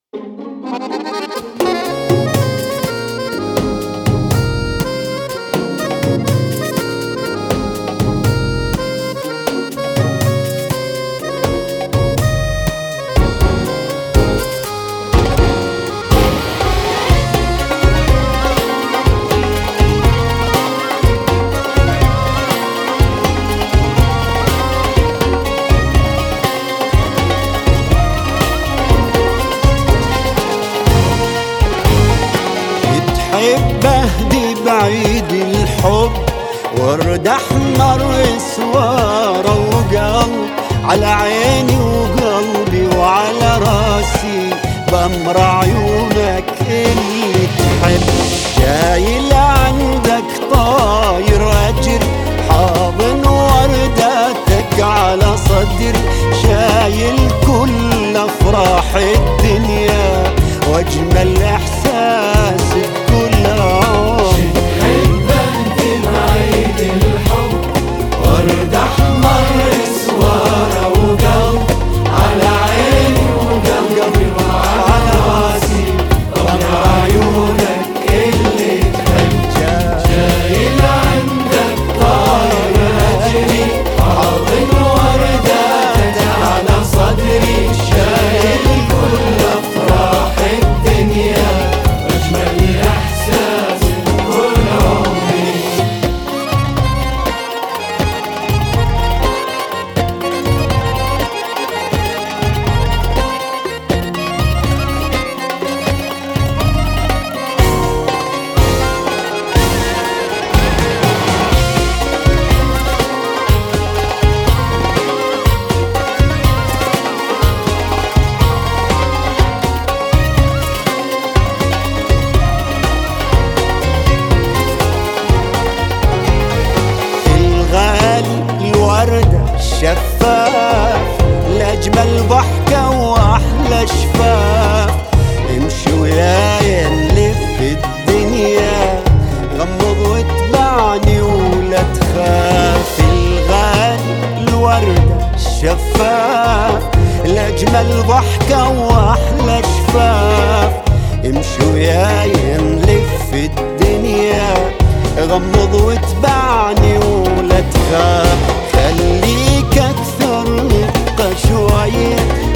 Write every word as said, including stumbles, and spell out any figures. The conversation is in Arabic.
بهدي بعيد الحب ورد احمر اسواره وقلب على عيني وقلبي وعلى راسي بأمر عيونك اللي تحب. شايل عندك طاير اجري حاضن ورداتك على صدري، شايل كل افراح الدنيا واجمل احساس بكل عمر. شد بهدي بعيد الحب ورد احمر اسواره وقلب على عيني وقلبي وعلى راسي بأمر عيونك اللي تحب. شايل عندك طاير اجري حاضن ورداتك على صدري، شايل كل افراح الدنيا واجمل احساس بكل عمري. وردة شفاف لأجمل ضحكة وأحلى شفاف، امشي وياي نلف الدنيا غمض واتبعني ولا تخاف. الغالي الوردة شفاف لأجمل ضحكة وأحلى شفاف، امشي وياي نلف الدنيا غمض واتبعني ولا تخاف. خليك أكثر رقة شوية